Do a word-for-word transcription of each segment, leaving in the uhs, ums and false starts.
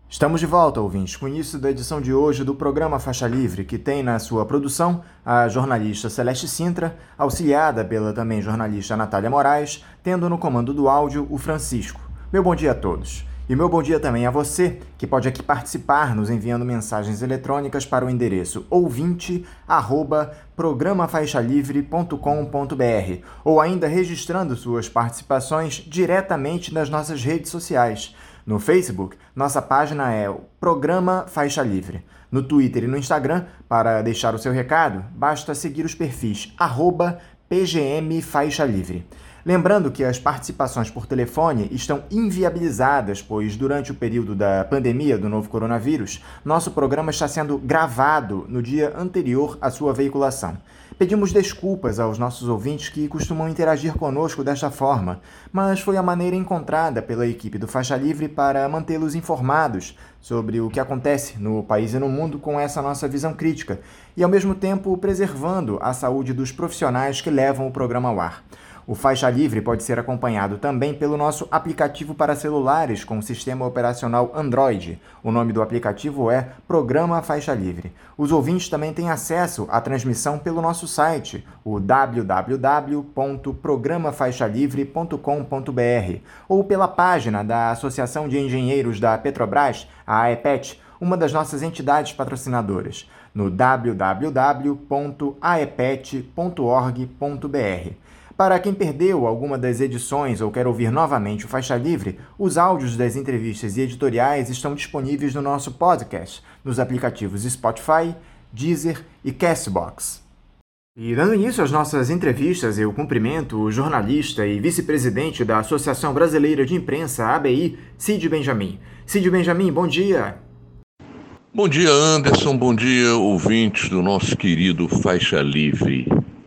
Estamos de volta, ouvintes, com o início da edição de hoje do programa Faixa Livre, que tem na sua produção a jornalista Celeste Sintra, auxiliada pela também jornalista Natália Moraes, tendo no comando do áudio o Francisco. Meu bom dia a todos. E meu bom dia também a você, que pode aqui participar nos enviando mensagens eletrônicas para o endereço ouvinte arroba programa faixa livre ponto com ponto br ou ainda registrando suas participações diretamente nas nossas redes sociais. No Facebook, nossa página é o Programa Faixa Livre. No Twitter e no Instagram, para deixar o seu recado, basta seguir os perfis arroba P G M Faixa Livre. Lembrando que as participações por telefone estão inviabilizadas, pois durante o período da pandemia do novo coronavírus, nosso programa está sendo gravado no dia anterior à sua veiculação. Pedimos desculpas aos nossos ouvintes que costumam interagir conosco desta forma, mas foi a maneira encontrada pela equipe do Faixa Livre para mantê-los informados sobre o que acontece no país e no mundo com essa nossa visão crítica e, ao mesmo tempo, preservando a saúde dos profissionais que levam o programa ao ar. O Faixa Livre pode ser acompanhado também pelo nosso aplicativo para celulares com sistema operacional Android. O nome do aplicativo é Programa Faixa Livre. Os ouvintes também têm acesso à transmissão pelo nosso site, o w w w ponto programa faixa livre ponto com ponto br, ou pela página da Associação de Engenheiros da Petrobras, a AEPET, uma das nossas entidades patrocinadoras, no w w w ponto aepet ponto org ponto br. Para quem perdeu alguma das edições ou quer ouvir novamente o Faixa Livre, os áudios das entrevistas e editoriais estão disponíveis no nosso podcast, nos aplicativos Spotify, Deezer e Castbox. E dando início às nossas entrevistas, eu cumprimento o jornalista e vice-presidente da Associação Brasileira de Imprensa, A B I, Cid Benjamin. Cid Benjamin, bom dia! Bom dia, Anderson, bom dia, ouvintes do nosso querido Faixa Livre.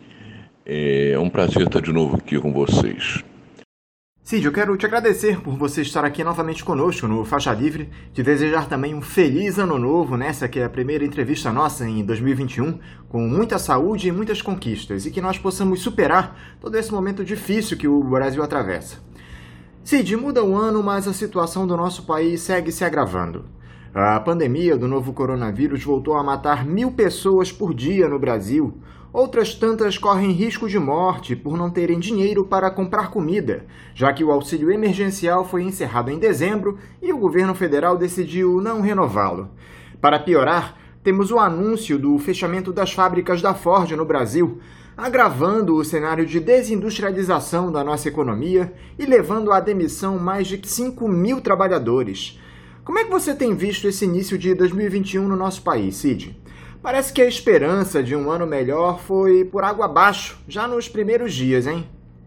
É um prazer estar de novo aqui com vocês. Cid, eu quero te agradecer por você estar aqui novamente conosco no Faixa Livre, te desejar também um feliz ano novo nessa que é a primeira entrevista nossa em dois mil e vinte e um, com muita saúde e muitas conquistas, e que nós possamos superar todo esse momento difícil que o Brasil atravessa. Cid, muda o ano, mas a situação do nosso país segue se agravando. A pandemia do novo coronavírus voltou a matar mil pessoas por dia no Brasil. Outras tantas correm risco de morte por não terem dinheiro para comprar comida, já que o auxílio emergencial foi encerrado em dezembro e o governo federal decidiu não renová-lo. Para piorar, temos o anúncio do fechamento das fábricas da Ford no Brasil, agravando o cenário de desindustrialização da nossa economia e levando à demissão mais de cinco mil trabalhadores. Como é que você tem visto esse início de dois mil e vinte e um no nosso país, Cid? Parece que a esperança de um ano melhor foi por água abaixo, já nos primeiros dias, hein?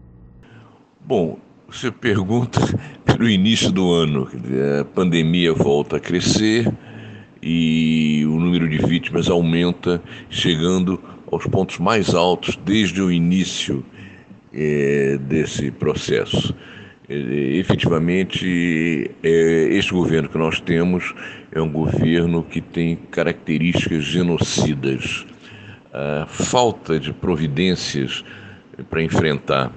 Bom, você pergunta pelo início do ano, a pandemia volta a crescer e o número de vítimas aumenta, chegando aos pontos mais altos desde o início é, desse processo. É, efetivamente, é, este governo que nós temos é um governo que tem características genocidas. A falta de providências para enfrentar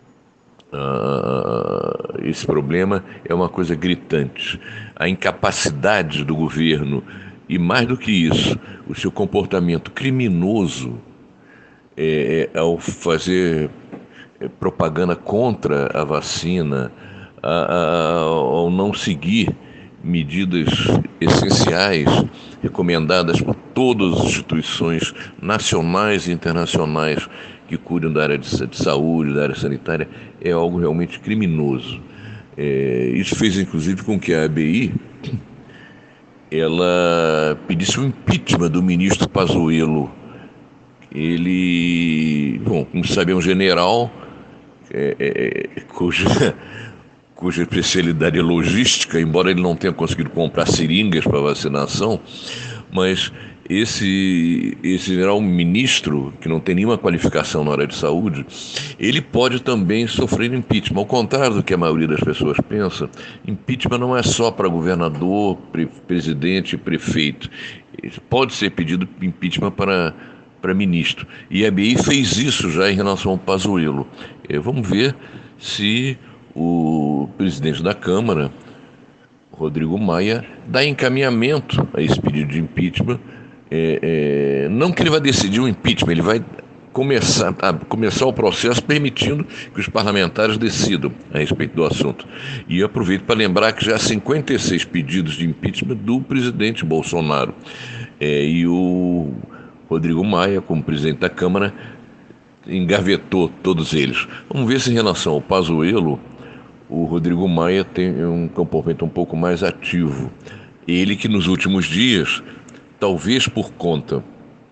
uh, esse problema é uma coisa gritante. A incapacidade do governo e, mais do que isso, o seu comportamento criminoso é, ao fazer propaganda contra a vacina, a, a, ao não seguir medidas essenciais recomendadas por todas as instituições nacionais e internacionais que cuidam da área de, de saúde, da área sanitária, é algo realmente criminoso. É, isso fez, inclusive, com que a A B I ela pedisse o impeachment do ministro Pazuello. Ele, bom, como sabe, é um general É, é, cuja, cuja especialidade é logística, embora ele não tenha conseguido comprar seringas para vacinação, mas esse, esse general ministro, que não tem nenhuma qualificação na área de saúde, ele pode também sofrer impeachment. Ao contrário do que a maioria das pessoas pensa, impeachment não é só para governador, pre, presidente e prefeito. Pode ser pedido impeachment para para ministro. E a A B I fez isso já em relação ao Pazuello. É, vamos ver se o presidente da Câmara, Rodrigo Maia dá encaminhamento a esse pedido de impeachment. É, é, não que ele vai decidir o impeachment, ele vai começar, a, começar o processo permitindo que os parlamentares decidam a respeito do assunto. E eu aproveito para lembrar que já há cinquenta e seis pedidos de impeachment do presidente Bolsonaro. É, e o Rodrigo Maia, como presidente da Câmara, engavetou todos eles. Vamos ver se em relação ao Pazuello, o Rodrigo Maia tem um comportamento um pouco mais ativo. Ele que nos últimos dias, talvez por conta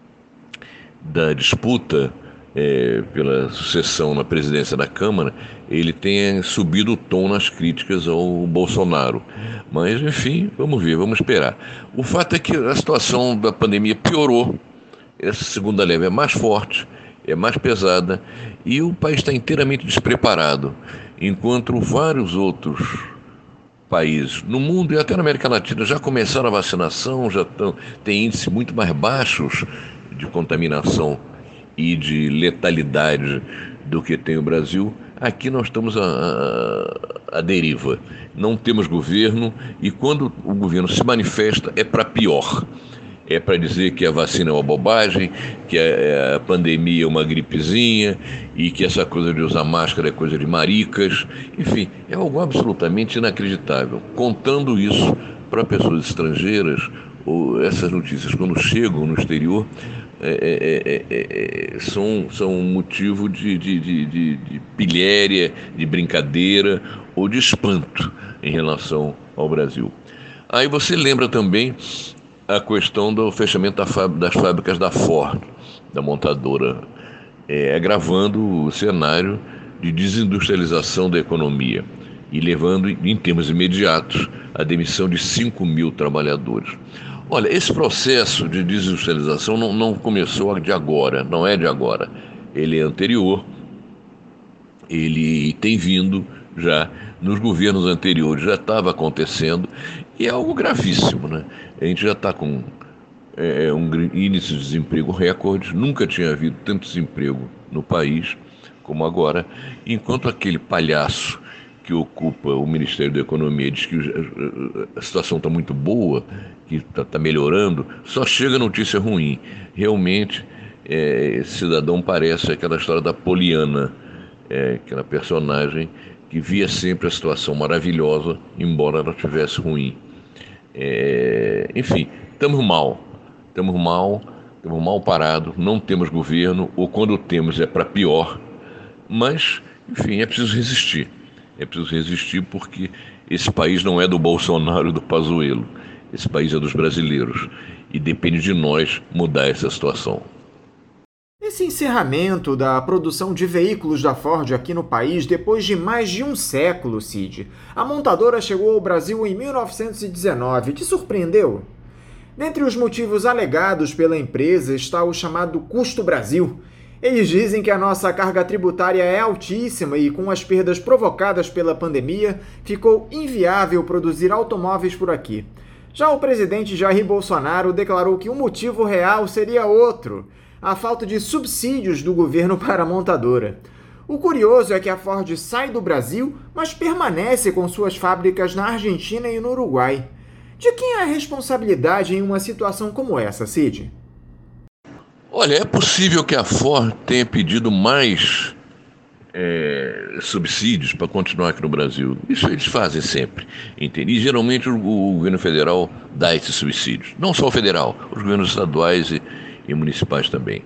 da disputa é, pela sucessão na presidência da Câmara, ele tenha subido o tom nas críticas ao Bolsonaro. Mas, enfim, vamos ver, vamos esperar. O fato é que a situação da pandemia piorou. Essa segunda leva é mais forte, é mais pesada, e o país está inteiramente despreparado, enquanto vários outros países no mundo e até na América Latina já começaram a vacinação, já tão, tem índices muito mais baixos de contaminação e de letalidade do que tem o Brasil. Aqui nós estamos à deriva, não temos governo, e quando o governo se manifesta é para pior. É para dizer que a vacina é uma bobagem, que a, a pandemia é uma gripezinha e que essa coisa de usar máscara é coisa de maricas. Enfim, é algo absolutamente inacreditável. Contando isso para pessoas estrangeiras, ou essas notícias quando chegam no exterior, é, é, é, é, são, são motivo de, de, de, de, de pilhéria, de brincadeira ou de espanto em relação ao Brasil. Aí você lembra também a questão do fechamento das fábricas da Ford, da montadora, é, agravando o cenário de desindustrialização da economia e levando, em termos imediatos, a demissão de cinco mil trabalhadores. Olha, esse processo de desindustrialização não, não começou de agora, não é de agora. Ele é anterior, ele tem vindo já nos governos anteriores, já estava acontecendo, e é algo gravíssimo, né? A gente já está com é, um índice de desemprego recorde, nunca tinha havido tanto desemprego no país como agora, enquanto aquele palhaço que ocupa o Ministério da Economia diz que a situação está muito boa, que está tá melhorando, só chega notícia ruim. Realmente, é, esse cidadão parece aquela história da Poliana, é, aquela personagem que via sempre a situação maravilhosa, embora ela estivesse ruim. É, enfim, estamos mal, estamos mal, estamos mal parados, não temos governo, ou quando temos é para pior, mas, enfim, é preciso resistir. É preciso resistir porque esse país não é do Bolsonaro e do Pazuello, esse país é dos brasileiros e depende de nós mudar essa situação. Esse encerramento da produção de veículos da Ford aqui no país depois de mais de um século, Cid. A montadora chegou ao Brasil em mil novecentos e dezenove. Te surpreendeu? Dentre os motivos alegados pela empresa está o chamado custo Brasil. Eles dizem que a nossa carga tributária é altíssima e, com as perdas provocadas pela pandemia, ficou inviável produzir automóveis por aqui. Já o presidente Jair Bolsonaro declarou que o motivo real seria outro: a falta de subsídios do governo para a montadora. O curioso é que a Ford sai do Brasil, mas permanece com suas fábricas na Argentina e no Uruguai. De quem é a responsabilidade em uma situação como essa, Cid? Olha, é possível que a Ford tenha pedido mais é, subsídios para continuar aqui no Brasil. Isso eles fazem sempre, entende? E geralmente o, o governo federal dá esses subsídios. Não só o federal, os governos estaduais e, e municipais também.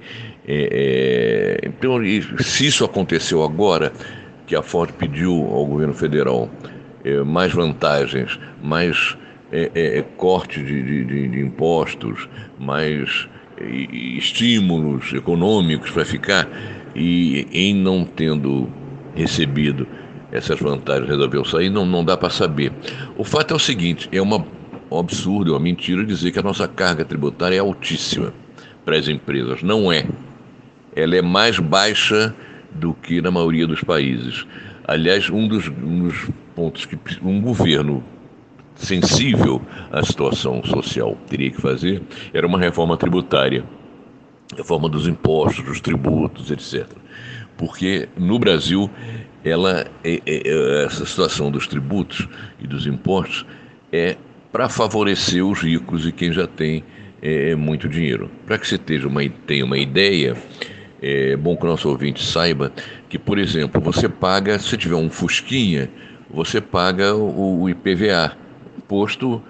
É, é, então, se isso aconteceu agora, que a Ford pediu ao governo federal é, mais vantagens, mais é, é, corte de, de, de impostos, mais estímulos econômicos para ficar, e em não tendo recebido essas vantagens resolveu sair, não, não dá para saber. O fato é o seguinte: é uma, um absurdo, é uma mentira dizer que a nossa carga tributária é altíssima para as empresas. Não é. Ela é mais baixa do que na maioria dos países. Aliás, um dos, um dos pontos que um governo sensível à situação social teria que fazer era uma reforma tributária, reforma dos impostos, dos tributos, etcétera. Porque no Brasil ela, essa situação dos tributos e dos impostos é para favorecer os ricos e quem já tem é, muito dinheiro. Para que você tenha uma, tenha uma ideia, é bom que o nosso ouvinte saiba que, por exemplo, você paga, se tiver um Fusquinha, você paga o, o I P V A, Imposto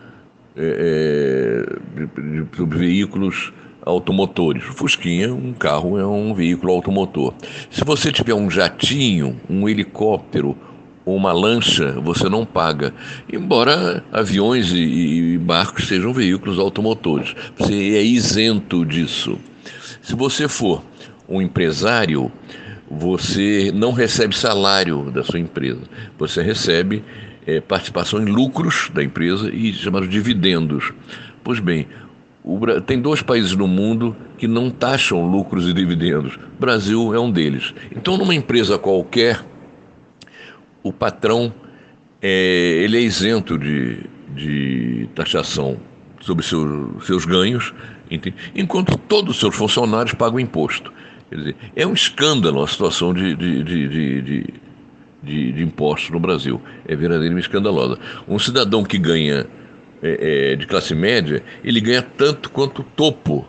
é, é, sobre veículos automotores. O Fusquinha, um carro, é um veículo automotor. Se você tiver um jatinho, um helicóptero ou uma lancha, você não paga. Embora aviões e, e barcos sejam veículos automotores. Você é isento disso. Se você for um empresário, você não recebe salário da sua empresa. Você recebe é, participação em lucros da empresa e chamados dividendos. Pois bem, o, tem dois países no mundo que não taxam lucros e dividendos. O Brasil é um deles. Então, numa empresa qualquer, o patrão é, ele é isento de, de taxação sobre seu, seus ganhos, entende? Enquanto todos os seus funcionários pagam imposto. Quer dizer, é um escândalo a situação de, de, de, de, de, de, de impostos no Brasil. É verdadeiramente escandalosa. Um cidadão que ganha é, é, de classe média, ele ganha tanto quanto o topo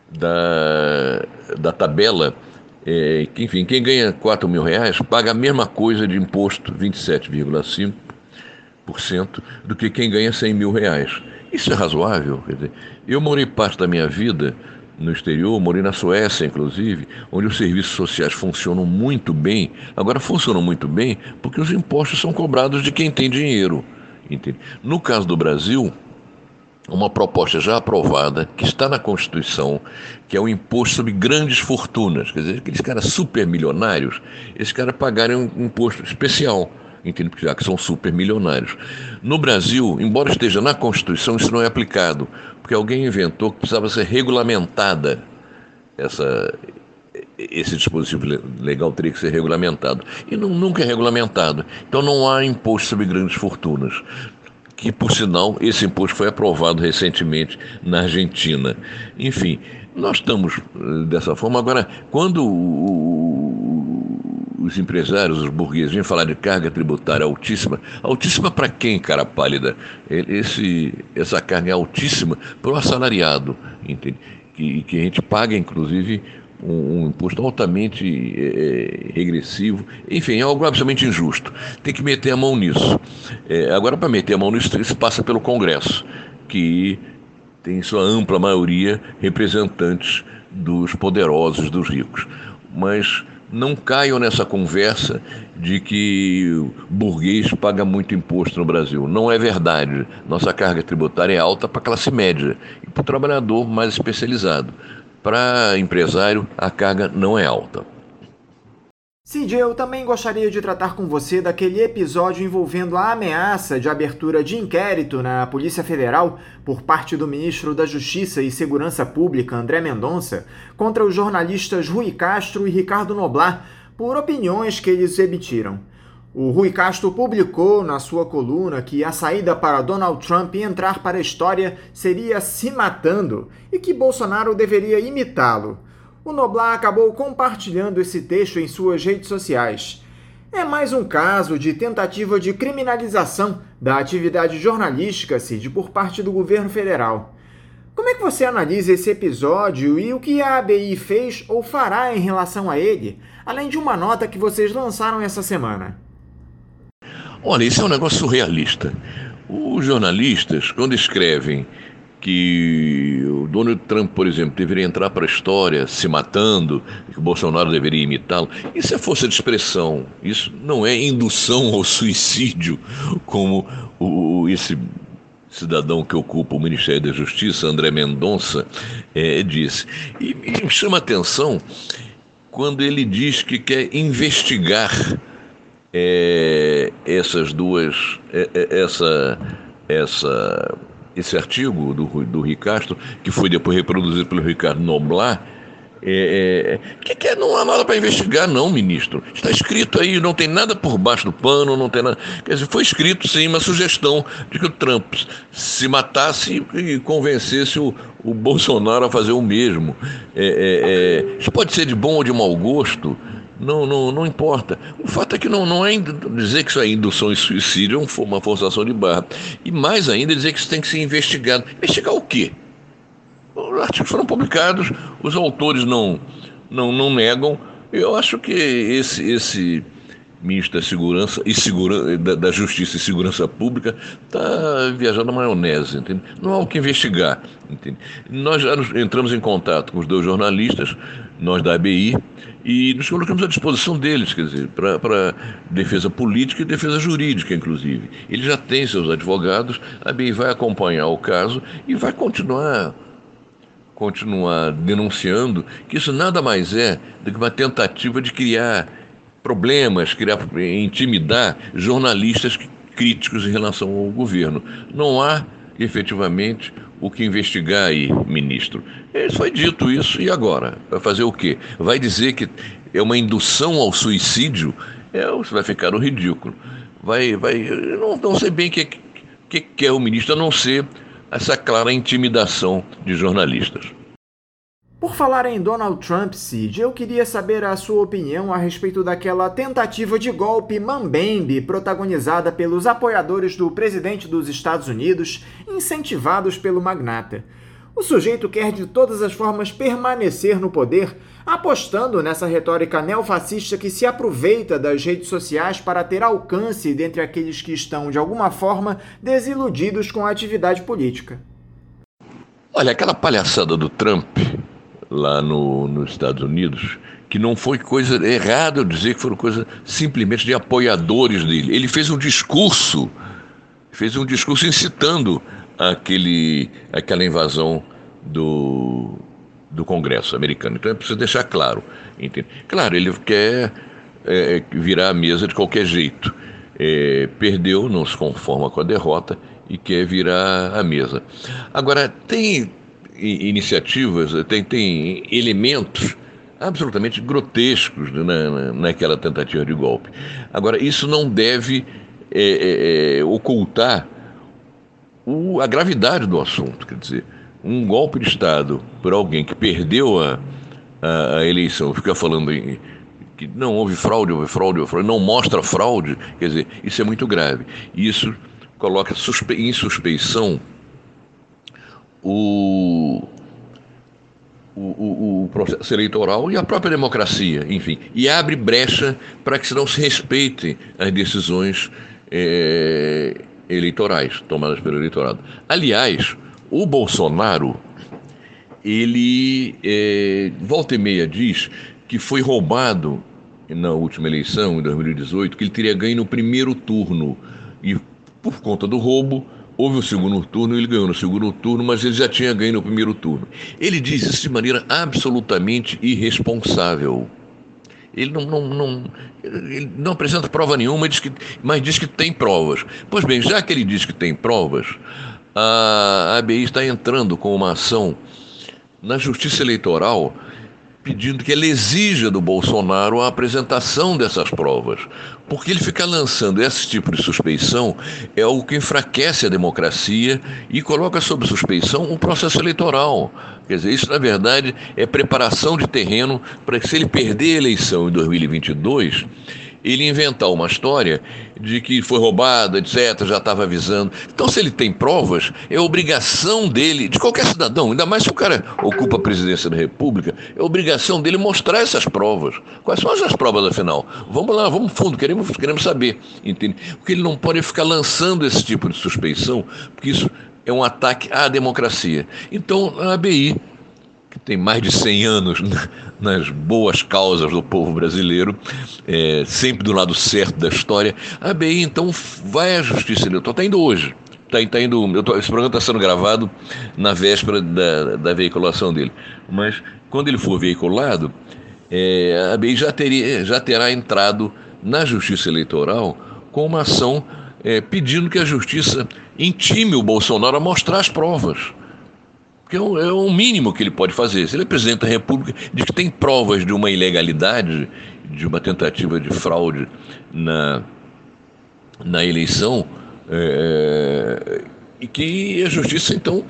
da, da tabela. É, que, enfim, quem ganha quatro mil reais paga a mesma coisa de imposto, vinte e sete vírgula cinco por cento, do que quem ganha cem mil reais. Isso é razoável? Quer dizer, eu morei parte da minha vida no exterior, morei na Suécia, inclusive, onde os serviços sociais funcionam muito bem. Agora, funcionam muito bem porque os impostos são cobrados de quem tem dinheiro. Entende? No caso do Brasil, uma proposta já aprovada, que está na Constituição, que é o imposto sobre grandes fortunas. Quer dizer, aqueles caras supermilionários, esses caras pagarem um imposto especial, entende? Porque já que são supermilionários. No Brasil, embora esteja na Constituição, isso não é aplicado, porque alguém inventou que precisava ser regulamentada essa... esse dispositivo legal teria que ser regulamentado. E não, nunca é regulamentado. Então não há imposto sobre grandes fortunas. Que, por sinal, esse imposto foi aprovado recentemente na Argentina. Enfim, nós estamos dessa forma. Agora, quando o, os empresários, os burgueses, vêm falar de carga tributária altíssima, altíssima para quem, cara pálida? Esse, essa carga é altíssima para o assalariado, entende? Que, que a gente paga, inclusive, um, um imposto altamente é, regressivo, enfim, é algo absolutamente injusto. Tem que meter a mão nisso. É, agora, para meter a mão nisso, isso passa pelo Congresso, que tem em sua ampla maioria representantes dos poderosos, dos ricos. Mas não caiam nessa conversa de que o burguês paga muito imposto no Brasil. Não é verdade. Nossa carga tributária é alta para a classe média e para o trabalhador mais especializado. Para empresário, a carga não é alta. Cid, eu também gostaria de tratar com você daquele episódio envolvendo a ameaça de abertura de inquérito na Polícia Federal por parte do ministro da Justiça e Segurança Pública, André Mendonça, contra os jornalistas Rui Castro e Ricardo Noblat por opiniões que eles emitiram. O Rui Castro publicou na sua coluna que a saída para Donald Trump entrar para a história seria se matando e que Bolsonaro deveria imitá-lo. O Noblat acabou compartilhando esse texto em suas redes sociais. É mais um caso de tentativa de criminalização da atividade jornalística, Cid, por parte do governo federal. Como é que você analisa esse episódio e o que a A B I fez ou fará em relação a ele, além de uma nota que vocês lançaram essa semana? Olha, isso é um negócio surrealista. Os jornalistas, quando escrevem que o Donald Trump, por exemplo, deveria entrar para a história se matando, que o Bolsonaro deveria imitá-lo, isso é força de expressão, isso não é indução ao suicídio, como o, esse cidadão que ocupa o Ministério da Justiça, André Mendonça, é, disse. E, e me chama a atenção quando ele diz que quer investigar É, essas duas, é, é, essa, essa, esse artigo do, do Rui Castro, que foi depois reproduzido pelo Ricardo Noblat, é, é, que, que não há nada para investigar, não, ministro. Está escrito aí, não tem nada por baixo do pano, não tem nada. Quer dizer, foi escrito sim uma sugestão de que o Trump se matasse e convencesse o, o Bolsonaro a fazer o mesmo. É, é, é, isso pode ser de bom ou de mau gosto. Não, não, não importa. O fato é que não, não é dizer que isso é indução em suicídio, é uma forçação de barra. E mais ainda dizer que isso tem que ser investigado. Investigar o quê? Os artigos foram publicados, os autores não, não, não negam. Eu acho que esse, esse ministro da Segurança e segura, da, da Justiça e Segurança Pública está viajando na maionese, entende? Não há o que investigar, entende? Nós já nos, entramos em contato com os dois jornalistas, nós da A B I, e nos colocamos à disposição deles, quer dizer, para defesa política e defesa jurídica, inclusive. Eles já têm seus advogados, a A B I vai acompanhar o caso e vai continuar continuar denunciando que isso nada mais é do que uma tentativa de criar problemas, criar, intimidar jornalistas críticos em relação ao governo. Não há, efetivamente, o que investigar aí, ministro. Foi dito isso, e agora? Vai fazer o quê? Vai dizer que é uma indução ao suicídio? É, você vai ficar no ridículo. Vai, vai, eu não, não sei bem o que, que quer o ministro, a não ser essa clara intimidação de jornalistas. Por falar em Donald Trump, Cid, eu queria saber a sua opinião a respeito daquela tentativa de golpe mambembe protagonizada pelos apoiadores do presidente dos Estados Unidos, incentivados pelo magnata. O sujeito quer de todas as formas permanecer no poder, apostando nessa retórica neofascista que se aproveita das redes sociais para ter alcance dentre aqueles que estão, de alguma forma, desiludidos com a atividade política. Olha, aquela palhaçada do Trump lá no, nos Estados Unidos, que não foi coisa errada eu dizer que foram coisa simplesmente de apoiadores dele. Ele fez um discurso, fez um discurso incitando aquele, aquela invasão do, do Congresso americano. Então é preciso deixar claro, entende? Claro, ele quer é, virar a mesa de qualquer jeito. É, perdeu, não se conforma com a derrota e quer virar a mesa. Agora, tem iniciativas, tem, tem elementos absolutamente grotescos na, na, naquela tentativa de golpe. Agora, isso não deve é, é, ocultar o, a gravidade do assunto. Quer dizer, um golpe de Estado por alguém que perdeu a, a, a eleição, fica falando em, que não houve fraude, houve fraude, houve fraude, não mostra fraude, quer dizer, isso é muito grave. Isso coloca suspe, em suspeição O, o, o, o processo eleitoral e a própria democracia, enfim, e abre brecha para que se não se respeitem as decisões é, eleitorais tomadas pelo eleitorado. Aliás, o Bolsonaro, ele é, volta e meia diz que foi roubado na última eleição, em dois mil e dezoito, que ele teria ganho no primeiro turno, e por conta do roubo houve o segundo turno, ele ganhou no segundo turno, mas ele já tinha ganho no primeiro turno. Ele diz isso de maneira absolutamente irresponsável. Ele não, não, não, ele não apresenta prova nenhuma, diz que, mas diz que tem provas. Pois bem, já que ele diz que tem provas, a A B I está entrando com uma ação na Justiça Eleitoral pedindo que ela exija do Bolsonaro a apresentação dessas provas, porque ele ficar lançando esse tipo de suspeição é algo que enfraquece a democracia e coloca sob suspeição o processo eleitoral. Quer dizer, isso na verdade é preparação de terreno para que, se ele perder a eleição em dois mil e vinte e dois, ele inventar uma história de que foi roubado, etcétera, já estava avisando. Então, se ele tem provas, é obrigação dele, de qualquer cidadão, ainda mais se o cara ocupa a presidência da República, é obrigação dele mostrar essas provas. Quais são essas provas, afinal? Vamos lá, vamos fundo, queremos, queremos saber, entende? Porque ele não pode ficar lançando esse tipo de suspeição, porque isso é um ataque à democracia. Então, a A B I, que tem mais de cem anos nas boas causas do povo brasileiro, é, sempre do lado certo da história, a A B I, então, vai à Justiça Eleitoral, está indo hoje, está tá indo, eu tô, esse programa está sendo gravado na véspera da, da veiculação dele, mas quando ele for veiculado, é, a A B I já, teria, já terá entrado na Justiça Eleitoral com uma ação é, pedindo que a Justiça intime o Bolsonaro a mostrar as provas. Porque é o, é o mínimo que ele pode fazer. Se ele é presidente da República, diz que tem provas de uma ilegalidade, de uma tentativa de fraude na, na eleição, é, e que a Justiça, então,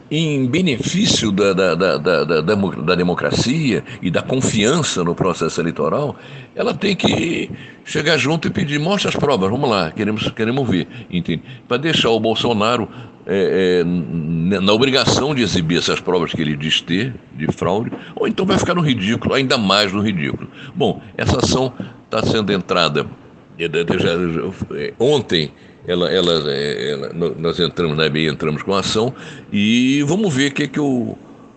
em benefício da, da, da, da, da, da democracia e da confiança no processo eleitoral, ela tem que chegar junto e pedir, mostra as provas, vamos lá, queremos, queremos ver, entende? Para deixar o Bolsonaro é, é, na obrigação de exibir essas provas que ele diz ter, de fraude, ou então vai ficar no ridículo, ainda mais no ridículo. Bom, essa ação está sendo entrada, já, já, ontem, Ela, ela, ela, nós entramos na E B I, entramos com a ação e vamos ver que que o,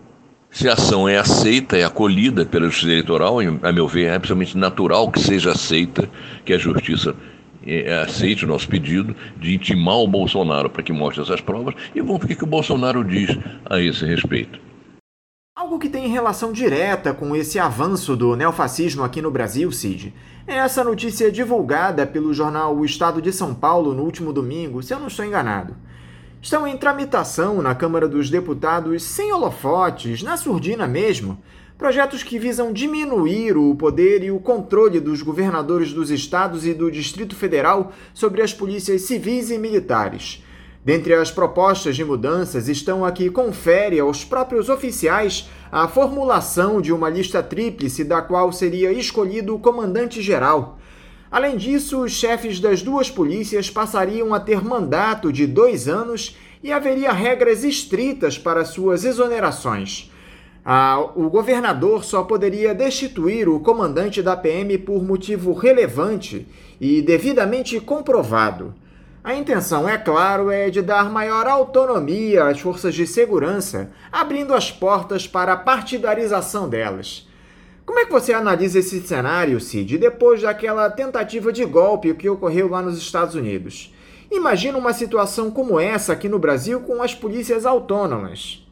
se a ação é aceita, é acolhida pela Justiça Eleitoral. E, a meu ver, é absolutamente natural que seja aceita, que a Justiça é, aceite o nosso pedido de intimar o Bolsonaro para que mostre essas provas e vamos ver o que que o Bolsonaro diz a esse respeito. Algo que tem relação direta com esse avanço do neofascismo aqui no Brasil, Cid, é essa notícia divulgada pelo jornal O Estado de São Paulo no último domingo, se eu não estou enganado. Estão em tramitação na Câmara dos Deputados, sem holofotes, na surdina mesmo, projetos que visam diminuir o poder e o controle dos governadores dos estados e do Distrito Federal sobre as polícias civis e militares. Dentre as propostas de mudanças estão a que confere aos próprios oficiais a formulação de uma lista tríplice da qual seria escolhido o comandante-geral. Além disso, os chefes das duas polícias passariam a ter mandato de dois anos e haveria regras estritas para suas exonerações. Ah, o governador só poderia destituir o comandante da P M por motivo relevante e devidamente comprovado. A intenção, é claro, é de dar maior autonomia às forças de segurança, abrindo as portas para a partidarização delas. Como é que você analisa esse cenário, Cid, depois daquela tentativa de golpe que ocorreu lá nos Estados Unidos? Imagina uma situação como essa aqui no Brasil com as polícias autônomas.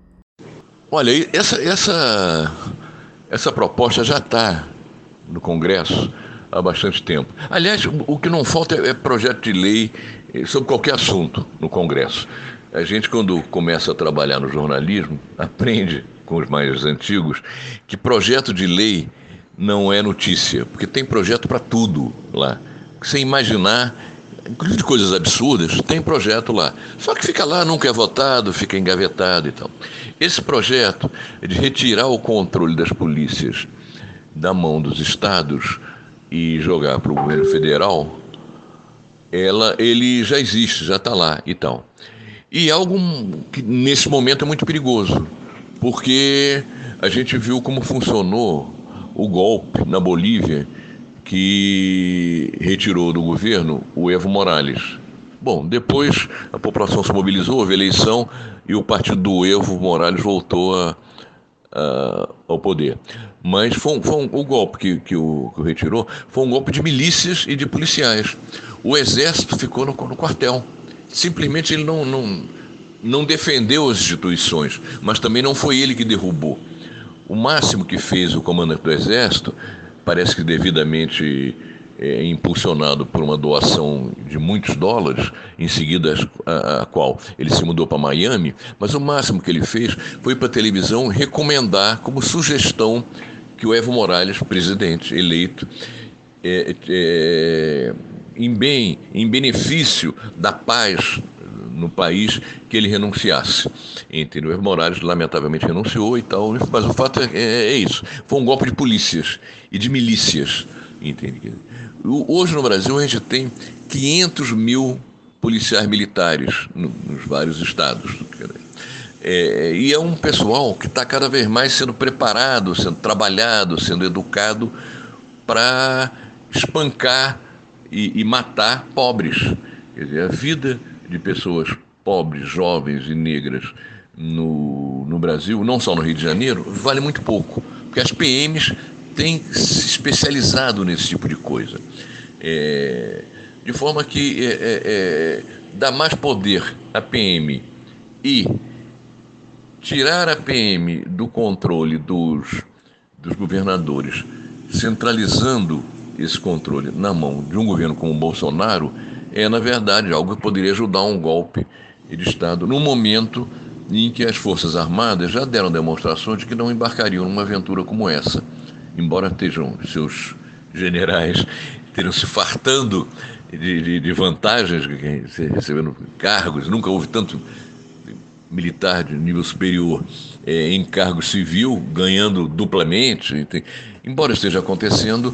Olha, essa, essa, essa proposta já está no Congresso há bastante tempo. Aliás, o que não falta é projeto de lei sobre qualquer assunto no Congresso. A gente, quando começa a trabalhar no jornalismo, aprende com os mais antigos que projeto de lei não é notícia, porque tem projeto para tudo lá. Sem imaginar, inclusive coisas absurdas, tem projeto lá. Só que fica lá, nunca é votado, fica engavetado e tal. Esse projeto de retirar o controle das polícias da mão dos estados e jogar para o governo federal, ela, ele já existe, já está lá e tal. E algo que nesse momento é muito perigoso, porque a gente viu como funcionou o golpe na Bolívia, que retirou do governo o Evo Morales. Bom, depois a população se mobilizou, houve eleição e o partido do Evo Morales voltou a Uh, ao poder. Mas foi, foi um, o golpe que, que, o, que o retirou foi um golpe de milícias e de policiais. O exército ficou no, no quartel. Simplesmente ele não, não, não defendeu as instituições, mas também não foi ele que derrubou. O máximo que fez o comandante do exército, parece que devidamente é, impulsionado por uma doação de muitos dólares, em seguida a, a qual ele se mudou para Miami, mas o máximo que ele fez foi para a televisão recomendar como sugestão que o Evo Morales, presidente eleito, é, é, em bem, em benefício da paz no país, que ele renunciasse. Entendeu? O Evo Morales lamentavelmente renunciou e tal, mas o fato é, é, é isso. Foi um golpe de polícias e de milícias. Entende? Hoje no Brasil a gente tem quinhentos mil policiais militares no, nos vários estados. É, e é um pessoal que está cada vez mais sendo preparado, sendo trabalhado, sendo educado para espancar e, e matar pobres. Quer dizer, a vida de pessoas pobres, jovens e negras no, no Brasil, não só no Rio de Janeiro, vale muito pouco, porque as P Ms têm se especializado nesse tipo de coisa. É, de forma que é, é, é, dá mais poder à P M e tirar a P M do controle dos, dos governadores, centralizando esse controle na mão de um governo como o Bolsonaro, é, na verdade, algo que poderia ajudar um golpe de Estado no momento em que as Forças Armadas já deram demonstrações de que não embarcariam numa aventura como essa. Embora estejam seus generais estejam se fartando de, de, de vantagens, recebendo cargos, nunca houve tanto militar de nível superior é, em cargo civil, ganhando duplamente. Tem, embora esteja acontecendo,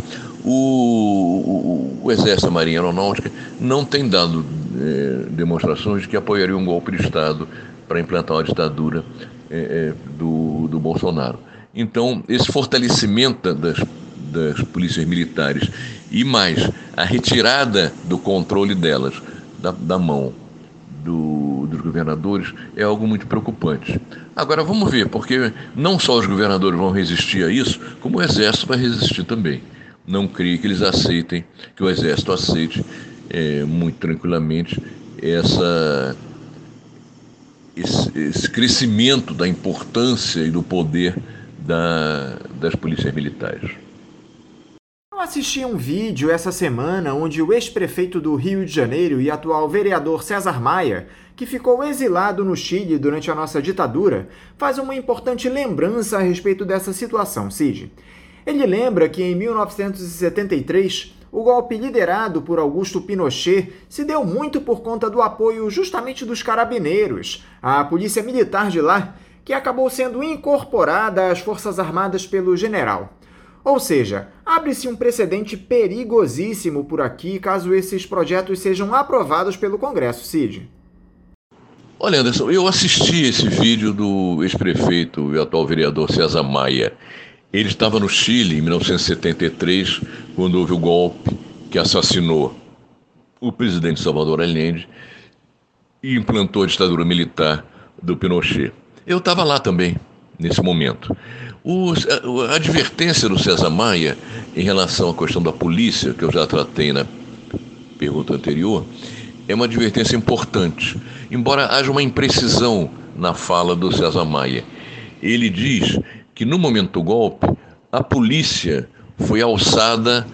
o, o, o Exército, a Marinha e a Aeronáutica não tem dado é, demonstrações de que apoiariam um golpe de Estado para implantar uma ditadura é, é, do, do Bolsonaro. Então, esse fortalecimento das, das polícias militares e mais a retirada do controle delas da, da mão do, dos governadores é algo muito preocupante. Agora, vamos ver, porque não só os governadores vão resistir a isso, como o Exército vai resistir também. Não creio que eles aceitem, que o Exército aceite é, muito tranquilamente essa... Esse, esse crescimento da importância e do poder da, das polícias militares. Eu assisti um vídeo essa semana onde o ex-prefeito do Rio de Janeiro e atual vereador César Maia, que ficou exilado no Chile durante a nossa ditadura, faz uma importante lembrança a respeito dessa situação, Cid. Ele lembra que em mil novecentos e setenta e três, o golpe liderado por Augusto Pinochet se deu muito por conta do apoio justamente dos carabineiros, a polícia militar de lá, que acabou sendo incorporada às Forças Armadas pelo general. Ou seja, abre-se um precedente perigosíssimo por aqui caso esses projetos sejam aprovados pelo Congresso, Cid. Olha, Anderson, eu assisti esse vídeo do ex-prefeito e atual vereador César Maia. Ele estava no Chile em mil novecentos e setenta e três, quando houve o golpe que assassinou o presidente Salvador Allende e implantou a ditadura militar do Pinochet. Eu estava lá também, nesse momento. O, a, a advertência do César Maia em relação à questão da polícia, que eu já tratei na pergunta anterior, é uma advertência importante, embora haja uma imprecisão na fala do César Maia. Ele diz que no momento do golpe, a polícia foi alçada,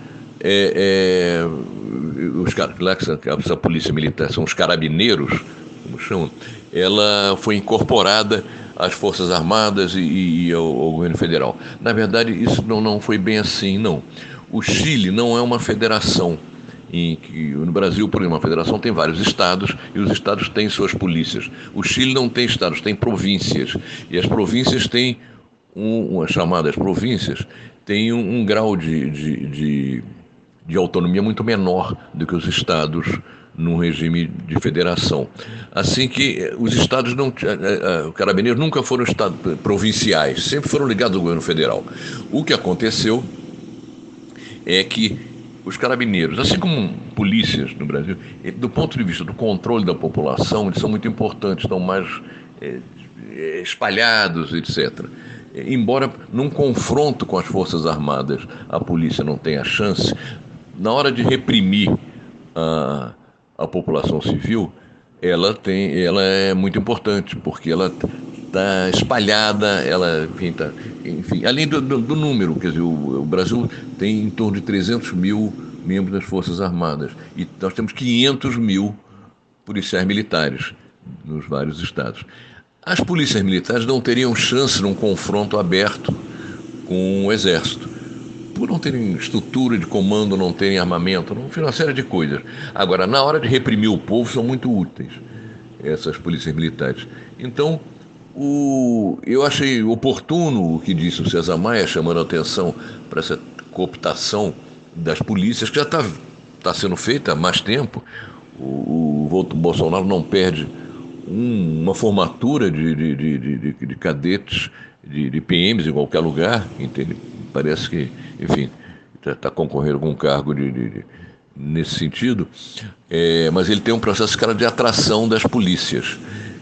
é, é, os, lá, essa polícia militar, são os carabineiros, como chamam, ela foi incorporada às Forças Armadas e, e ao, ao governo federal. Na verdade, isso não, não foi bem assim, não. O Chile não é uma federação. Em que, no Brasil, por exemplo, uma federação tem vários estados e os estados têm suas polícias. O Chile não tem estados, tem províncias. E as províncias têm Um, umas chamadas províncias, tem um, um grau de, de, de, de autonomia muito menor do que os estados num regime de federação. Assim que os estados, não, os carabineiros nunca foram estados provinciais, sempre foram ligados ao governo federal. O que aconteceu é que os carabineiros, assim como polícias no Brasil, do ponto de vista do controle da população, eles são muito importantes, estão mais é, espalhados, etcétera. Embora num confronto com as Forças Armadas a polícia não tenha chance, na hora de reprimir a, a população civil, ela, tem, ela é muito importante, porque ela está espalhada, ela, enfim, tá, enfim além do, do, do número, quer dizer, o, o Brasil tem em torno de trezentos mil membros das Forças Armadas, e nós temos quinhentos mil policiais militares nos vários estados. As polícias militares não teriam chance num confronto aberto com o Exército, por não terem estrutura de comando, não terem armamento, não, uma série de coisas. Agora, na hora de reprimir o povo, são muito úteis essas polícias militares. Então, o, eu achei oportuno o que disse o César Maia, chamando a atenção para essa cooptação das polícias, que já está tá sendo feita há mais tempo. O, o Bolsonaro não perde Um, uma formatura de, de, de, de, de cadetes, de, de P Ms em qualquer lugar, entende? Parece que, enfim, está concorrendo com um cargo de, de, de, nesse sentido, é, mas ele tem um processo cara, de atração das polícias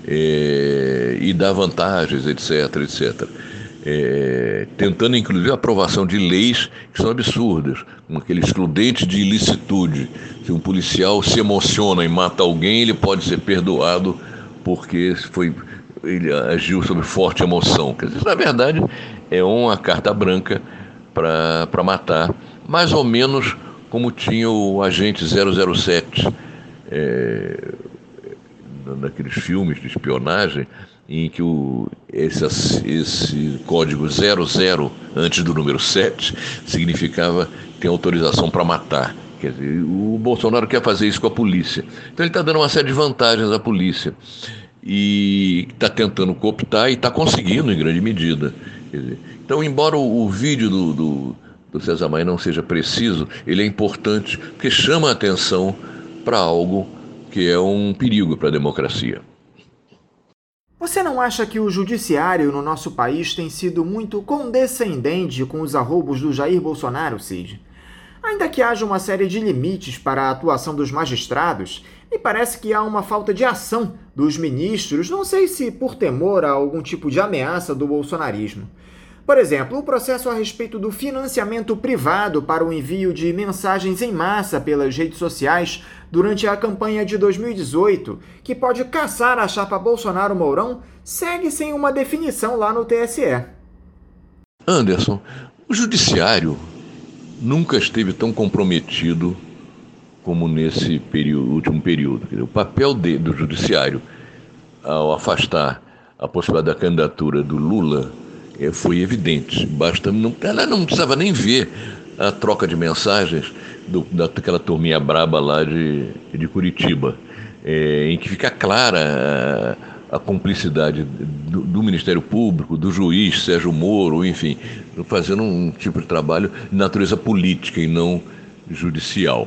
é, e dá vantagens, etc, etcétera. É, tentando inclusive a aprovação de leis que são absurdas, como aquele excludente de ilicitude. Se um policial se emociona e mata alguém, ele pode ser perdoado porque foi, ele agiu sob forte emoção. Quer dizer, na verdade, é uma carta branca para matar, mais ou menos como tinha o agente zero zero sete, é, naqueles filmes de espionagem, em que o, esse, esse código zero zero, antes do número sete, significava que tem autorização para matar. Quer dizer, o Bolsonaro quer fazer isso com a polícia. Então ele está dando uma série de vantagens à polícia. e está tentando cooptar e está conseguindo em grande medida. Quer dizer, então, embora o, o vídeo do, do, do César Maia não seja preciso, ele é importante porque chama a atenção para algo que é um perigo para a democracia. Você não acha que o judiciário no nosso país tem sido muito condescendente com os arroubos do Jair Bolsonaro, Cid? Ainda que haja uma série de limites para a atuação dos magistrados, me parece que há uma falta de ação dos ministros, não sei se por temor a algum tipo de ameaça do bolsonarismo. Por exemplo, o processo a respeito do financiamento privado para o envio de mensagens em massa pelas redes sociais durante a campanha de dois mil e dezoito, que pode caçar a chapa Bolsonaro-Mourão, segue sem uma definição lá no T S E. Anderson, o judiciário nunca esteve tão comprometido como nesse período, último período. O papel de, do judiciário ao afastar a possibilidade da candidatura do Lula é, foi evidente. Basta, não, ela não precisava nem ver a troca de mensagens do, daquela turminha braba lá de, de Curitiba, é, em que fica clara a, a cumplicidade do, do Ministério Público, do juiz Sérgio Moro, enfim, fazendo um tipo de trabalho de natureza política e não judicial.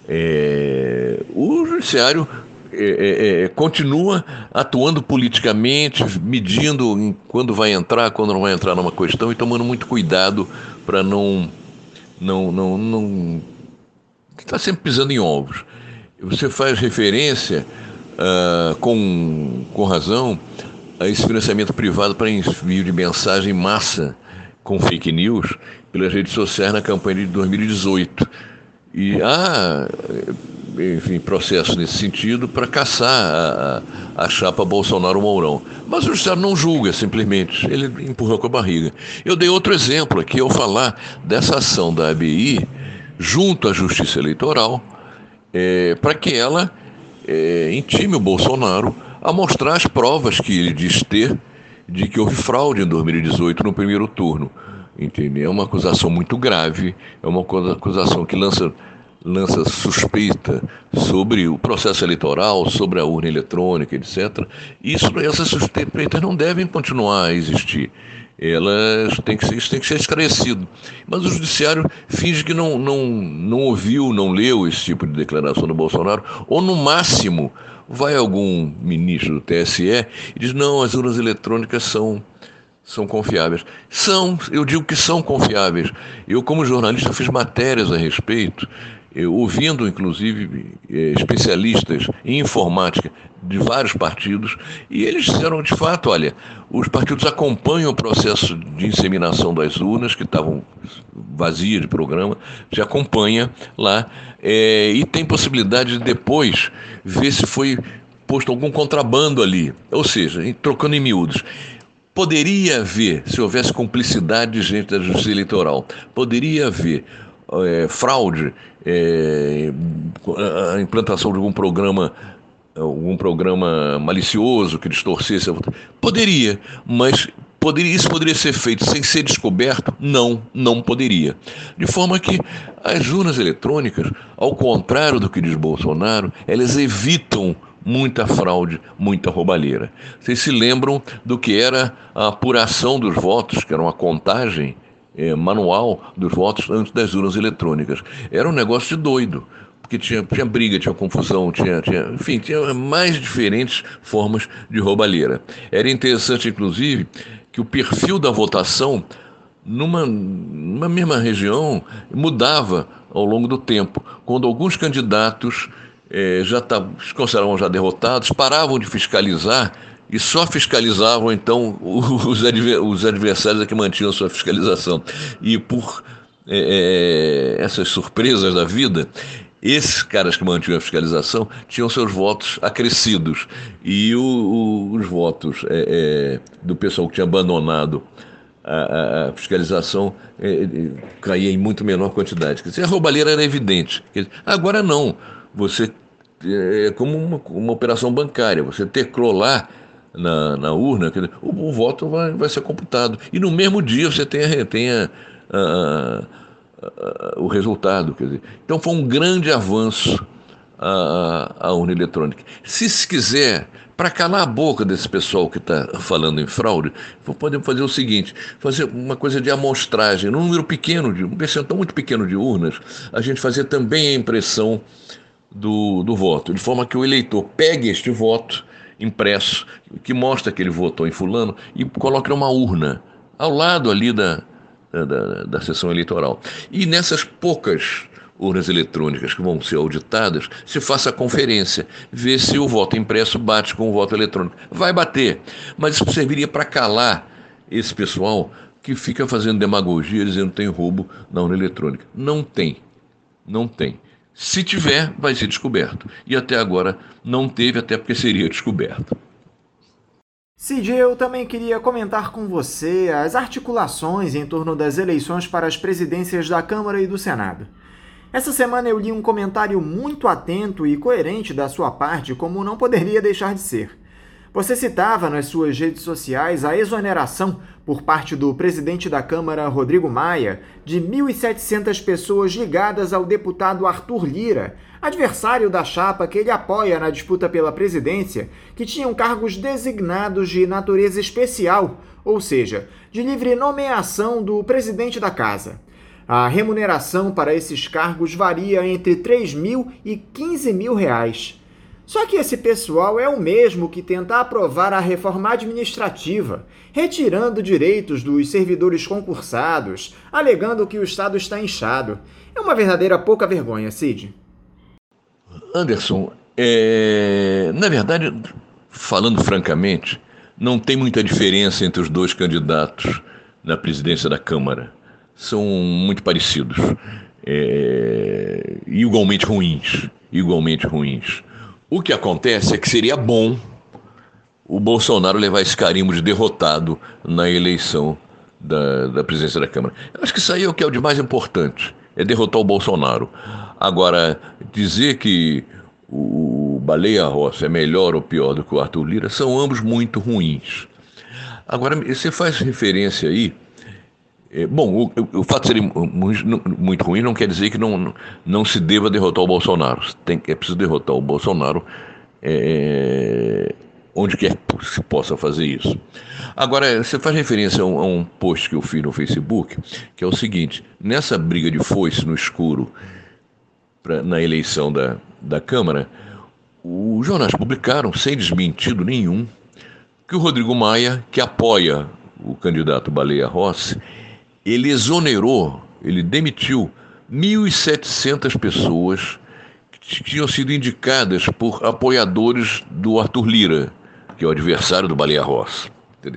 É, o judiciário é, é, é, continua atuando politicamente, medindo em quando vai entrar, quando não vai entrar numa questão e tomando muito cuidado para não não não não está sempre pisando em ovos. Você faz referência uh, com com razão a esse financiamento privado para envio de mensagem em massa com fake news pelas redes sociais na campanha de dois mil e dezoito. E há, enfim, processo nesse sentido para caçar a, a, a chapa Bolsonaro-Mourão. Mas o judiciário não julga, simplesmente, ele empurrou com a barriga. Eu dei outro exemplo aqui ao falar dessa ação da A B I junto à Justiça Eleitoral, é, para que ela é, intime o Bolsonaro a mostrar as provas que ele diz ter de que houve fraude em dois mil e dezoito no primeiro turno. Entendeu? É uma acusação muito grave, é uma acusação que lança, lança suspeita sobre o processo eleitoral, sobre a urna eletrônica, etcétera. Isso, essas suspeitas não devem continuar a existir. Elas têm que ser, isso tem que ser esclarecido. Mas o judiciário finge que não, não, não ouviu, não leu esse tipo de declaração do Bolsonaro, ou no máximo vai algum ministro do T S E e diz, não, as urnas eletrônicas são... são confiáveis. São, eu digo que são confiáveis. Eu, como jornalista, fiz matérias a respeito, eu, ouvindo, inclusive, eh, especialistas em informática de vários partidos, e eles disseram, de fato, olha, os partidos acompanham o processo de inseminação das urnas, que estavam vazias de programa, se acompanha lá, eh, e tem possibilidade de depois ver se foi posto algum contrabando ali, ou seja, trocando em miúdos. Poderia haver, se houvesse cumplicidade de gente da Justiça Eleitoral, poderia haver é, fraude, é, a implantação de algum programa, algum programa malicioso que distorcesse a votação. Poderia, mas poderia, isso poderia ser feito sem ser descoberto? Não, não poderia. De forma que as urnas eletrônicas, ao contrário do que diz Bolsonaro, elas evitam muita fraude, muita roubalheira. Vocês se lembram do que era a apuração dos votos, que era uma contagem é, manual dos votos antes das urnas eletrônicas. Era um negócio de doido, porque tinha, tinha briga, tinha confusão, tinha, tinha, enfim, tinha mais diferentes formas de roubalheira. Era interessante, inclusive, que o perfil da votação numa, numa mesma região mudava ao longo do tempo, quando alguns candidatos É, já tá, se consideravam já derrotados, paravam de fiscalizar e só fiscalizavam então os, adver, os adversários que mantinham sua fiscalização. E por é, essas surpresas da vida, esses caras que mantinham a fiscalização tinham seus votos acrescidos e o, o, os votos é, é, do pessoal que tinha abandonado a, a fiscalização é, é, caía em muito menor quantidade. Quer dizer, a roubalheira era evidente. Quer dizer, agora não. Você, é como uma, uma operação bancária, você teclou lá na, na urna, quer dizer, o, o voto vai, vai ser computado. E no mesmo dia você tem, a, tem a, a, a, o resultado. Quer dizer. Então foi um grande avanço a, a urna eletrônica. Se se quiser Para calar a boca desse pessoal que está falando em fraude, podemos fazer o seguinte, fazer uma coisa de amostragem, num número pequeno, de, um percentual muito pequeno de urnas, a gente fazer também a impressão do, do voto, de forma que o eleitor pegue este voto impresso, que mostra que ele votou em fulano, e coloque numa urna, ao lado ali da, da, da, da sessão eleitoral. E nessas poucas urnas eletrônicas que vão ser auditadas, se faça a conferência, vê se o voto impresso bate com o voto eletrônico. Vai bater, mas isso serviria para calar esse pessoal que fica fazendo demagogia dizendo que tem roubo na urna eletrônica. Não tem, não tem. Se tiver, vai ser descoberto. E até agora não teve, até porque seria descoberto. Cid, eu também queria comentar com você as articulações em torno das eleições para as presidências da Câmara e do Senado. Essa semana eu li um comentário muito atento e coerente da sua parte, como não poderia deixar de ser. Você citava nas suas redes sociais a exoneração por parte do presidente da Câmara, Rodrigo Maia, de mil e setecentas pessoas ligadas ao deputado Arthur Lira, adversário da chapa que ele apoia na disputa pela presidência, que tinham cargos designados de natureza especial, ou seja, de livre nomeação do presidente da casa. A remuneração para esses cargos varia entre três mil e quinze mil reais. Só que esse pessoal é o mesmo que tenta aprovar a reforma administrativa, retirando direitos dos servidores concursados, alegando que o Estado está inchado. É uma verdadeira pouca vergonha, Cid. Anderson, é... na verdade, falando francamente, não tem muita diferença entre os dois candidatos na presidência da Câmara. São muito parecidos, é, igualmente ruins, igualmente ruins. O que acontece é que seria bom o Bolsonaro levar esse carimbo de derrotado na eleição da, da presidência da Câmara. Eu acho que isso aí é o que é o de mais importante, é derrotar o Bolsonaro. Agora, dizer que o Baleia Rossi é melhor ou pior do que o Arthur Lira, são ambos muito ruins. Agora, você faz referência aí. É, bom, o, o fato de ser muito, muito ruim não quer dizer que não, não se deva derrotar o Bolsonaro. Tem, é preciso derrotar o Bolsonaro é, onde quer que se possa fazer isso. Agora, você faz referência a um, a um post que eu fiz no Facebook, que é o seguinte: nessa briga de foice no escuro pra, na eleição da, da Câmara, os jornais publicaram, sem desmentido nenhum, que o Rodrigo Maia, que apoia o candidato Baleia Rossi, ele exonerou, ele demitiu mil e setecentas pessoas que tinham sido indicadas por apoiadores do Arthur Lira, que é o adversário do Baleia Rossi.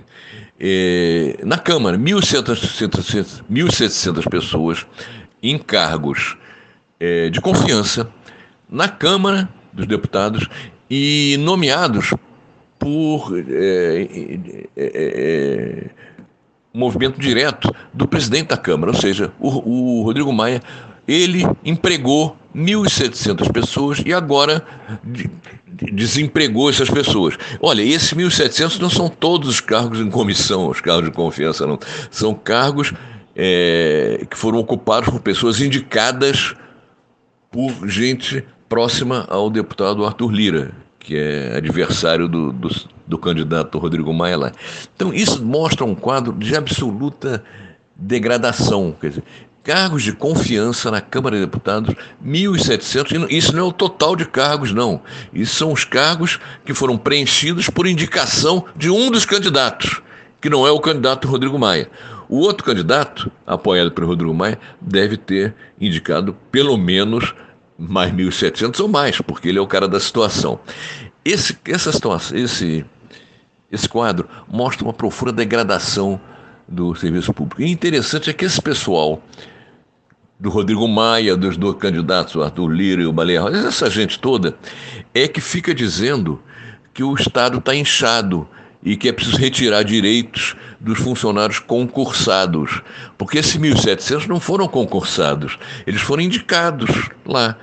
É, na Câmara, mil e setecentas pessoas em cargos é, de confiança na Câmara dos Deputados e nomeados por é, é, é, movimento direto do presidente da Câmara, ou seja, o, o Rodrigo Maia, ele empregou mil e setecentas pessoas e agora de, de, desempregou essas pessoas. Olha, esses mil e setecentos não são todos os cargos em comissão, os cargos de confiança, não. São cargos é, que foram ocupados por pessoas indicadas por gente próxima ao deputado Arthur Lira, que é adversário do, do, do candidato Rodrigo Maia lá. Então, isso mostra um quadro de absoluta degradação. Quer dizer, cargos de confiança na Câmara de Deputados, mil e setecentos, isso não é o total de cargos, não. Isso são os cargos que foram preenchidos por indicação de um dos candidatos, que não é o candidato Rodrigo Maia. O outro candidato, apoiado pelo Rodrigo Maia, deve ter indicado pelo menos mais mil e setecentos ou mais, porque ele é o cara da situação. Esse, essa situação, esse, esse quadro mostra uma profunda degradação do serviço público. E interessante é que esse pessoal do Rodrigo Maia, dos dois candidatos, o Arthur Lira e o Baleia Rossi, essa gente toda é que fica dizendo que o Estado está inchado e que é preciso retirar direitos dos funcionários concursados, porque esses mil e setecentos não foram concursados, eles foram indicados lá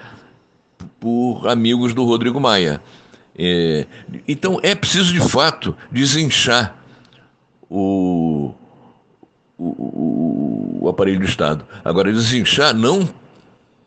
por amigos do Rodrigo Maia. É, então é preciso de fato desinchar o, o, o, o aparelho do Estado. Agora, desinchar não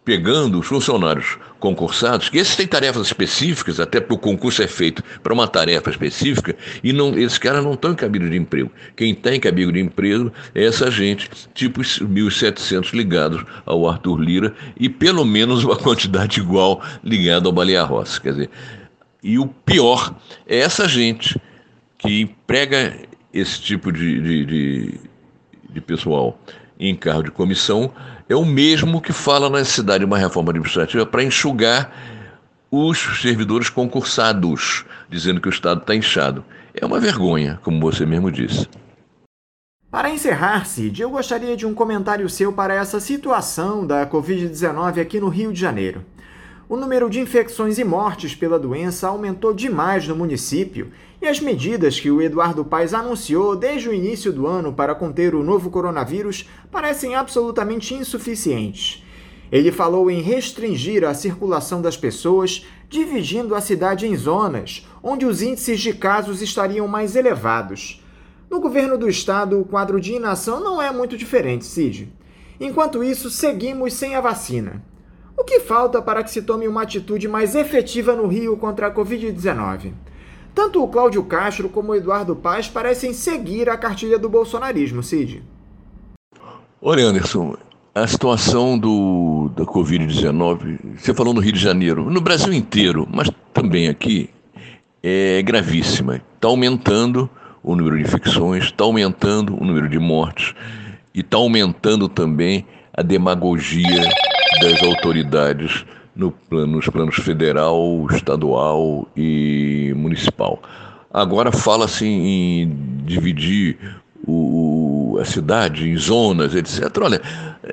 pegando os funcionários concursados, que esses têm tarefas específicas, até porque o concurso é feito para uma tarefa específica, e não, esses caras não estão em cabide de emprego. Quem está em cabide de emprego é essa gente, tipo os mil e setecentos ligados ao Arthur Lira, e pelo menos uma quantidade igual ligada ao Baleia Rossi. Quer dizer, e o pior é essa gente que emprega esse tipo de, de, de, de pessoal em cargo de comissão, é o mesmo que fala na necessidade de uma reforma administrativa para enxugar os servidores concursados, dizendo que o Estado está inchado. É uma vergonha, como você mesmo disse. Para encerrar, Cid, eu gostaria de um comentário seu para essa situação da covid dezenove aqui no Rio de Janeiro. O número de infecções e mortes pela doença aumentou demais no município e as medidas que o Eduardo Paes anunciou desde o início do ano para conter o novo coronavírus parecem absolutamente insuficientes. Ele falou em restringir a circulação das pessoas, dividindo a cidade em zonas, onde os índices de casos estariam mais elevados. No governo do estado, o quadro de inação não é muito diferente, Cid. Enquanto isso, seguimos sem a vacina. O que falta para que se tome uma atitude mais efetiva no Rio contra a covid dezenove? Tanto o Cláudio Castro como o Eduardo Paes parecem seguir a cartilha do bolsonarismo, Cid. Olha, Anderson, a situação do, da covid dezenove, você falou no Rio de Janeiro, no Brasil inteiro, mas também aqui, é gravíssima. Está aumentando o número de infecções, está aumentando o número de mortes e está aumentando também a demagogia das autoridades no plano, nos planos federal, estadual e municipal. Agora fala-se em dividir o, a cidade em zonas, etcétera. Olha,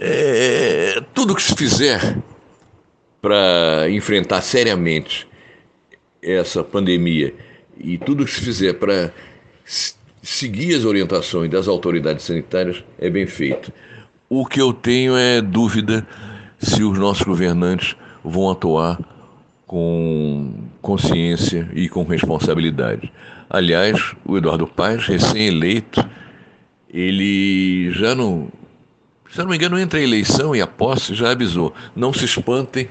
é, tudo que se fizer para enfrentar seriamente essa pandemia e tudo que se fizer para seguir as orientações das autoridades sanitárias é bem feito. O que eu tenho é dúvida se os nossos governantes vão atuar com consciência e com responsabilidade. Aliás, o Eduardo Paes, recém-eleito, ele já não, se não me engano, entre a eleição e a posse, já avisou, não se espantem,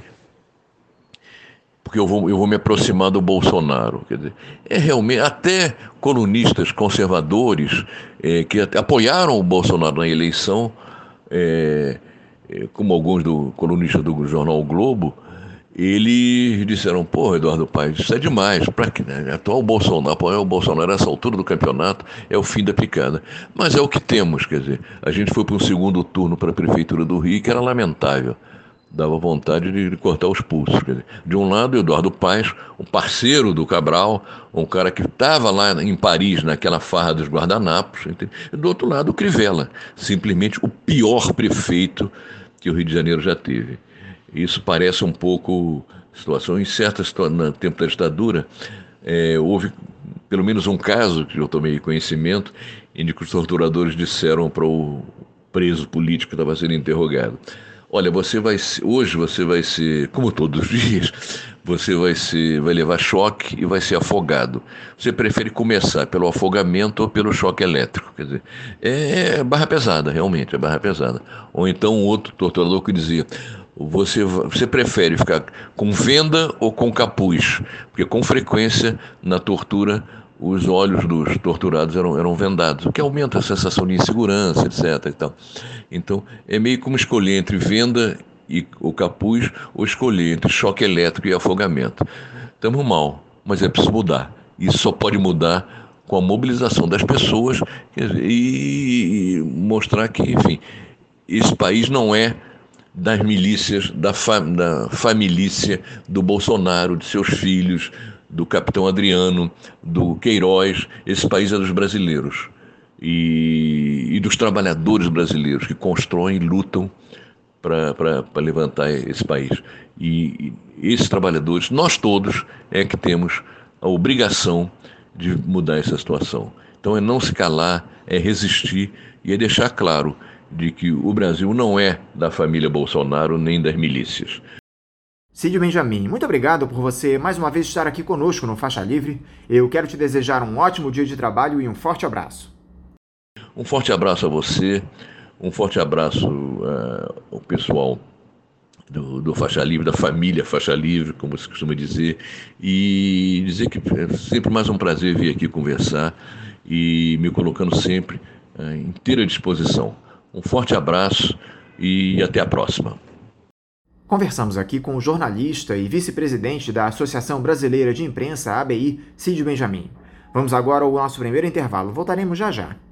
porque eu vou, eu vou me aproximar do Bolsonaro. Quer dizer, é realmente, até colunistas conservadores é, que apoiaram o Bolsonaro na eleição, é, como alguns do, colunistas do jornal o Globo, eles disseram, pô, Eduardo Paes, isso é demais, para que, né? Atuar o Bolsonaro, apoiar o Bolsonaro nessa altura do campeonato é o fim da picada. Mas é o que temos, quer dizer, a gente foi para um segundo turno para a Prefeitura do Rio, que era lamentável, dava vontade de, de cortar os pulsos. Quer dizer, de um lado, Eduardo Paes, um parceiro do Cabral, um cara que estava lá em Paris, naquela farra dos guardanapos, entende? E do outro lado, o Crivella, simplesmente o pior prefeito que o Rio de Janeiro já teve. Isso parece um pouco situação, em certa situação, no tempo da ditadura, é, houve pelo menos um caso que eu tomei conhecimento, em que os torturadores disseram para o preso político que estava sendo interrogado: olha, você vai ser, hoje você vai ser, como todos os dias, você vai ser, vai levar choque e vai ser afogado. Você prefere começar pelo afogamento ou pelo choque elétrico? Quer dizer, é barra pesada, realmente, é barra pesada. Ou então um outro torturador que dizia: Você, você prefere ficar com venda ou com capuz? Porque com frequência na tortura os olhos dos torturados eram, eram vendados, o que aumenta a sensação de insegurança, etcétera. E tal. Então é meio como escolher entre venda e o capuz ou escolher entre choque elétrico e afogamento. Estamos mal, mas é preciso mudar. Isso só pode mudar com a mobilização das pessoas e mostrar que, enfim, esse país não é das milícias, da, fam, da familícia do Bolsonaro, de seus filhos, do capitão Adriano, do Queiroz. Esse país é dos brasileiros e, e dos trabalhadores brasileiros que constroem e lutam para levantar esse país. E, e esses trabalhadores, nós todos, é que temos a obrigação de mudar essa situação. Então é não se calar, é resistir e é deixar claro de que o Brasil não é da família Bolsonaro nem das milícias. Cid Benjamin, muito obrigado por você mais uma vez estar aqui conosco no Faixa Livre. Eu quero te desejar um ótimo dia de trabalho e um forte abraço. Um forte abraço a você, um forte abraço uh, ao pessoal do, do Faixa Livre, da família Faixa Livre, como se costuma dizer, e dizer que é sempre mais um prazer vir aqui conversar e me colocando sempre à inteira disposição. Um forte abraço e até a próxima. Conversamos aqui com o jornalista e vice-presidente da Associação Brasileira de Imprensa, A B I, Cid Benjamin. Vamos agora ao nosso primeiro intervalo. Voltaremos já já.